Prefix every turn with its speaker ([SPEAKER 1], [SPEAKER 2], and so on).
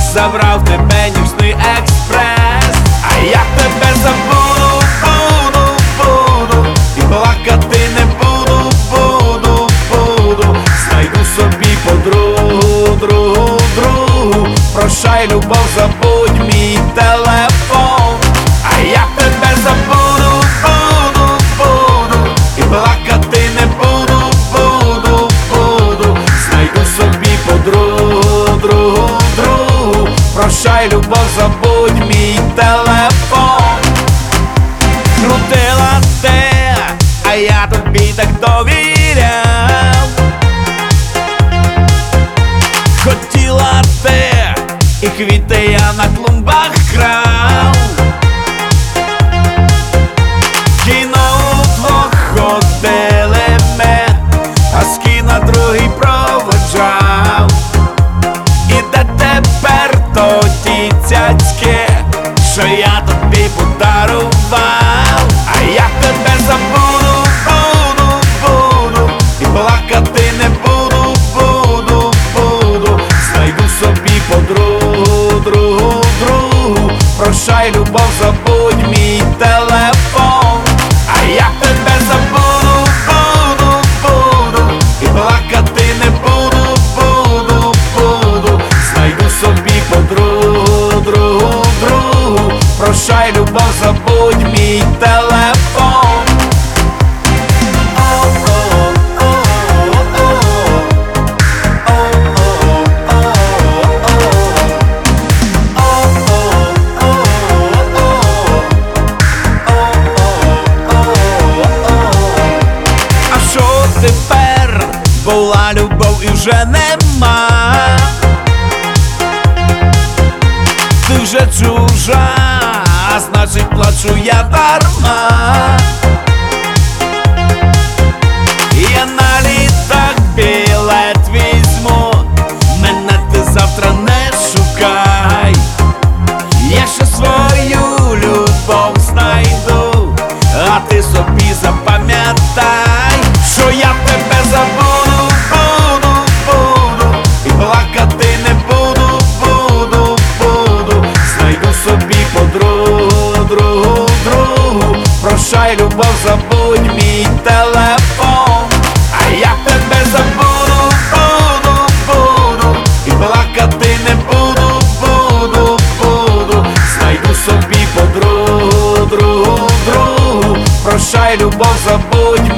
[SPEAKER 1] забрав тебе Нічний експрес. А я тебе забуду, буду, і плакати не буду, знайду собі подругу, другу. Прощай, любов, забудь мій телефон. А я тебе забуду, і плакати не буду, знайду собі подругу, другу. Прощай, любов, забудь мій телефон. Крутила те, а я тобі так довіряв. Хотіла те, і квіти я на клумбах крав. Кіно удвох ходили ми, а з кіно другий проводжав. І де тепер тоді цяцьки, що я тобі подарував? А я тебе забуду, і плакати не буду, знайду собі подругу, другу. Прощай, любов, забудь мій телефон. А я тебе забуду, і плакати не буду, знайду собі подругу, другу. Прощай, любов, забудь мій телефон. Тепер була любов і вже нема. Ти вже чужа, а значить плачу я дарма. Я на літак білет візьму, мене ти завтра не шукай. Я ще свою любов знайду, а ти собі запам'ятай, що я тебе забуду, і плакати не буду, знайду собі подругу, другу. Прощай, любов, забудь мій телефон. А я тебе забуду, і плакати не буду, знайду собі подругу, другу. Прощай, любов, забудь